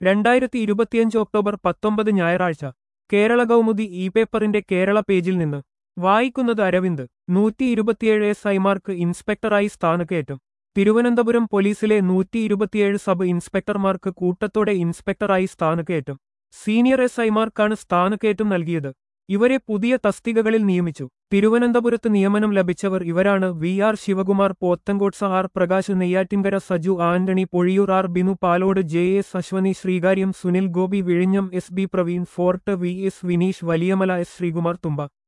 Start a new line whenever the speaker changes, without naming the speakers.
2025 October 19 ഞായറാഴ്ച Kerala Kaumudi E പേപ്പറിന്റെ കേരള പേജിൽ നിന്ന് വായിക്കുന്നത് അരവിന്ദ് 127 SIമാർക്ക് ഇൻസ്പെക്ടറായി സ്ഥാനക്കയറ്റം തിരുവനന്തപുരം പോലീസിലെ 127 സബ് ഇൻസ്പെക്ടർമാർക്ക് കൂട്ടത്തോടെ ഇൻസ്പെക്ടറായി സ്ഥാനക്കയറ്റം സീനിയർ SIമാർക്കാണ് സ്ഥാനക്കയറ്റം നൽകിയത് ഇവരെ പുതിയ തസ്തികകളിൽ നിയമിച്ചു തിരുവനന്തപുരത്ത് നിയമനം ലഭിച്ചവർ ഇവരാണ് VR Sivakumar Pothencode R Prakash Neyyattinkara Saju Antony Pozhiyoor R Binu Palode JS Ashwini Sreekaryam Sunil Gopi വിഴിഞ്ഞം SB Praveen Fort VS Vineesh Valiyamala S Sreekumar തുമ്പ